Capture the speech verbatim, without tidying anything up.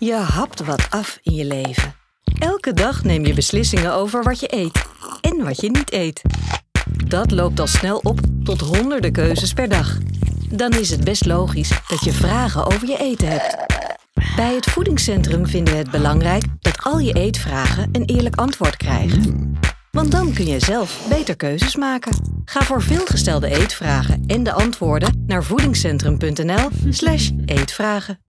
Je hapt wat af in je leven. Elke dag neem je beslissingen over wat je eet en wat je niet eet. Dat loopt al snel op tot honderden keuzes per dag. Dan is het best logisch dat je vragen over je eten hebt. Bij het Voedingscentrum vinden we het belangrijk dat al je eetvragen een eerlijk antwoord krijgen. Want dan kun je zelf beter keuzes maken. Ga voor veelgestelde eetvragen en de antwoorden naar voedingscentrum punt n l slash eetvragen.